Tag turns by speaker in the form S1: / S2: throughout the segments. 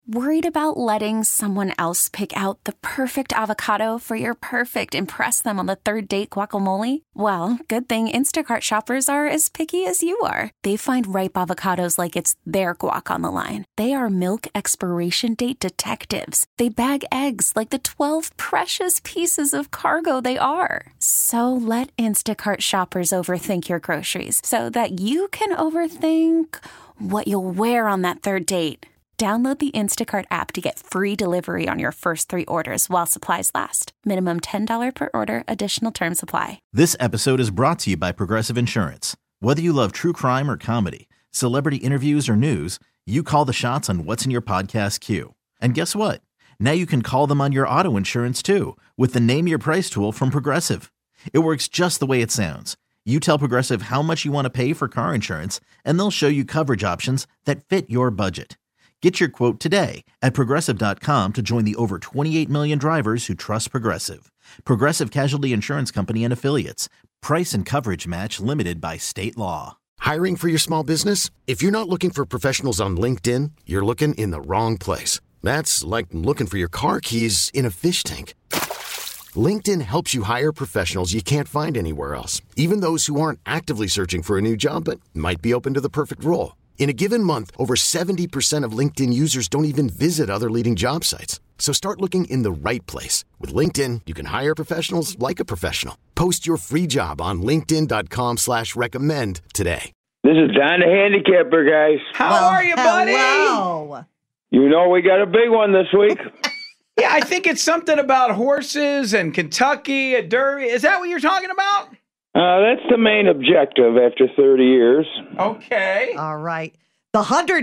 S1: Worried about letting someone else pick out the perfect avocado for your perfect impress them on the third date guacamole? Well, good thing Instacart shoppers are as picky as you are. They find ripe avocados like it's their guac on the line. They are milk expiration date detectives. They bag eggs like the 12 precious pieces of cargo they are. So let Instacart shoppers overthink your groceries so that you can overthink what you'll wear on that third date. Download the Instacart app to get free delivery on your first 3 orders while supplies last. Minimum $10 per order. Additional terms apply.
S2: This episode is brought to you by Progressive Insurance. Whether you love true crime or comedy, celebrity interviews or news, you call the shots on what's in your podcast queue. And guess what? Now you can call them on your auto insurance too with the Name Your Price tool from Progressive. It works just the way it sounds. You tell Progressive how much you want to pay for car insurance, and they'll show you coverage options that fit your budget. Get your quote today at Progressive.com to join the over 28 million drivers who trust Progressive. Progressive Casualty Insurance Company and Affiliates. Price and coverage match limited by state law.
S3: Hiring for your small business? If you're not looking for professionals on LinkedIn, you're looking in the wrong place. That's like looking for your car keys in a fish tank. LinkedIn helps you hire professionals you can't find anywhere else, even those who aren't actively searching for a new job but might be open to the perfect role. In a given month, over 70% of LinkedIn users don't even visit other leading job sites. So start looking in the right place. With LinkedIn, you can hire professionals like a professional. Post your free job on linkedin.com/recommend today.
S4: This is Don the Handicapper, guys.
S5: How are you, buddy?
S6: Hello.
S4: You know we got a big one this week.
S5: Yeah, I think it's something about horses and Kentucky, a Derby. Is that what you're talking about?
S4: That's the main objective after 30 years.
S5: Okay.
S6: All right. The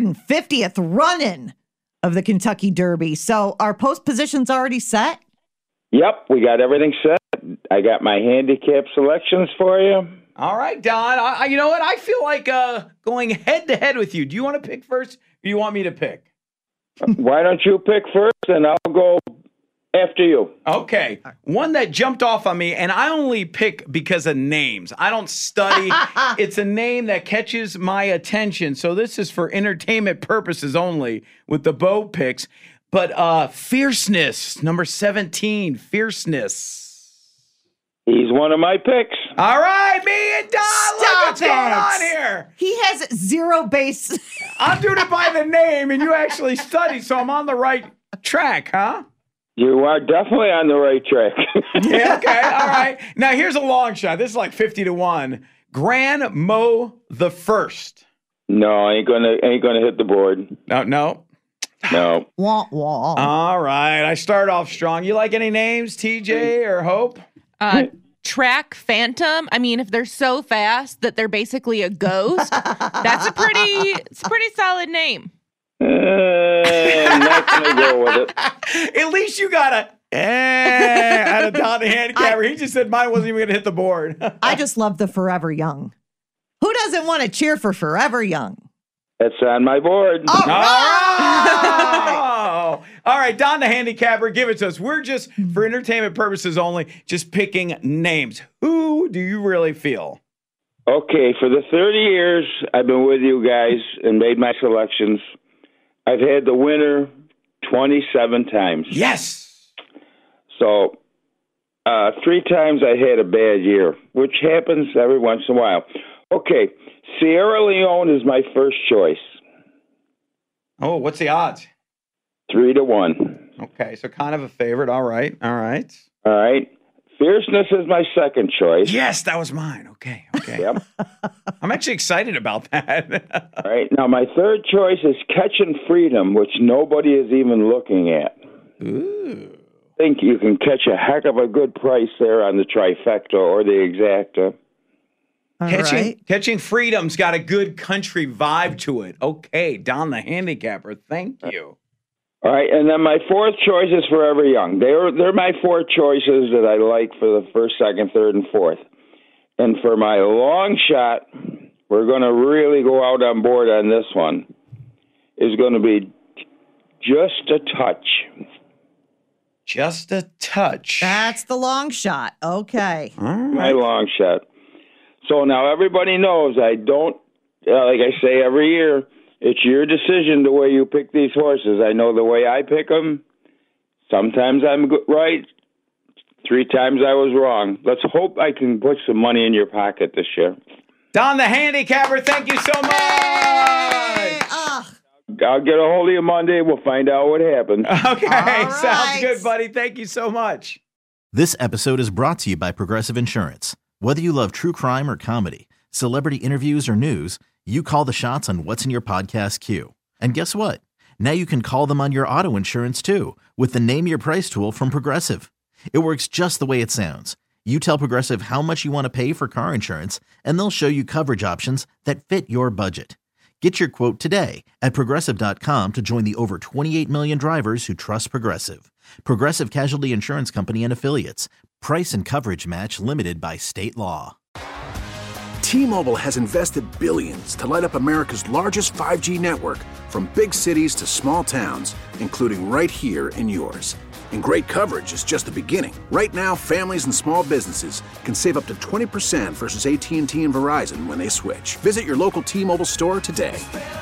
S6: 150th run-in of the Kentucky Derby. So our post position's already set?
S4: Yep, we got everything set. I got my handicap selections for you.
S5: All right, Don. You know what? I feel like going head-to-head with you. Do you want to pick first, or do you want me to pick?
S4: Why don't you pick first, and I'll go after you.
S5: Okay. One that jumped off on me, and I only pick because of names. I don't study. It's a name that catches my attention. So this is for entertainment purposes only with the bow picks. But Fierceness, number 17, Fierceness.
S4: He's one of my picks.
S5: All right, me and Don. Look what's going on here.
S6: He has zero base.
S5: I'm doing it by the name, and you actually studied, so I'm on the right track, huh?
S4: You are definitely on the right track.
S5: Yeah, okay, all right. Now, here's a long shot. This is like 50-1. Grand Mo the First.
S4: No, ain't gonna hit the board.
S5: No.
S6: Wah, wah.
S5: All right, I start off strong. You like any names, TJ or Hope?
S7: Track Phantom. I mean, if they're so fast that they're basically a ghost, that's a pretty solid name.
S4: I'm not gonna go with it.
S5: At least you got out of Don the Handicapper. He just said mine wasn't even going to hit the board.
S6: I just love the Forever Young. Who doesn't want to cheer for Forever Young?
S4: That's on my board.
S6: All right.
S5: All right, Don the Handicapper, give it to us. We're just, for entertainment purposes only, just picking names. Who do you really feel?
S4: Okay, for the 30 years I've been with you guys and made my selections, I've had the winner 27 times.
S5: Yes.
S4: So 3 times I had a bad year, which happens every once in a while. Okay, Sierra Leone is my first choice.
S5: Oh, what's the odds?
S4: 3-1.
S5: Okay, so kind of a favorite. All right.
S4: All right. Fierceness is my second choice.
S5: Yes, that was mine. Okay.
S4: Yep.
S5: I'm actually excited about that.
S4: All right. Now, my third choice is Catching Freedom, which nobody is even looking at.
S5: Ooh.
S4: I think you can catch a heck of a good price there on the trifecta or the exacta.
S5: Catching Freedom's got a good country vibe to it. Okay, Don the Handicapper, thank you.
S4: All right, and then my fourth choice is Forever Young. They're my 4 choices that I like for the first, second, third, and fourth. And for my long shot, we're going to really go out on board on this one, is going to be Just a Touch.
S5: Just a Touch.
S6: That's the long shot. Okay.
S5: All right.
S4: My long shot. So now everybody knows I don't, like I say every year, It's your decision the way you pick these horses. I know the way I pick them. Sometimes I'm right. 3 times I was wrong. Let's hope I can put some money in your pocket this year.
S5: Don the handicapper, thank you so much.
S4: I'll get a hold of you Monday. We'll find out what happened.
S5: Okay,
S6: right.
S5: sounds good, buddy. Thank you so much.
S2: This episode is brought to you by Progressive Insurance. Whether you love true crime or comedy, celebrity interviews or news, you call the shots on what's in your podcast queue. And guess what? Now you can call them on your auto insurance too with the Name Your Price tool from Progressive. It works just the way it sounds. You tell Progressive how much you want to pay for car insurance, and they'll show you coverage options that fit your budget. Get your quote today at Progressive.com to join the over 28 million drivers who trust Progressive. Progressive Casualty Insurance Company and Affiliates. Price and coverage match limited by state law.
S8: T-Mobile has invested billions to light up America's largest 5G network, from big cities to small towns, including right here in yours. And great coverage is just the beginning. Right now, families and small businesses can save up to 20% versus AT&T and Verizon when they switch. Visit your local T-Mobile store today.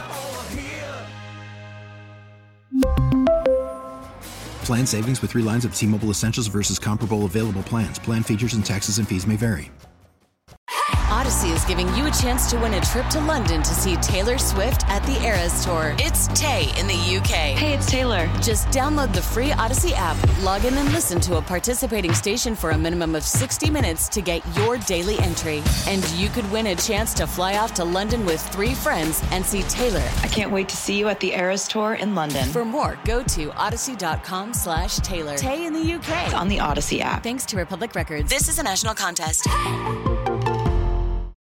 S9: Plan savings with 3 lines of T-Mobile Essentials versus comparable available plans. Plan features and taxes and fees may vary.
S10: Odyssey is giving you a chance to win a trip to London to see Taylor Swift at the Eras Tour. It's Tay in the UK.
S11: Hey, it's Taylor.
S10: Just download the free Odyssey app, log in and listen to a participating station for a minimum of 60 minutes to get your daily entry. And you could win a chance to fly off to London with 3 friends and see Taylor.
S11: I can't wait to see you at the Eras Tour in London.
S10: For more, go to odyssey.com/Taylor. Tay in the UK.
S11: It's on the Odyssey app.
S10: Thanks to Republic Records. This is a national contest.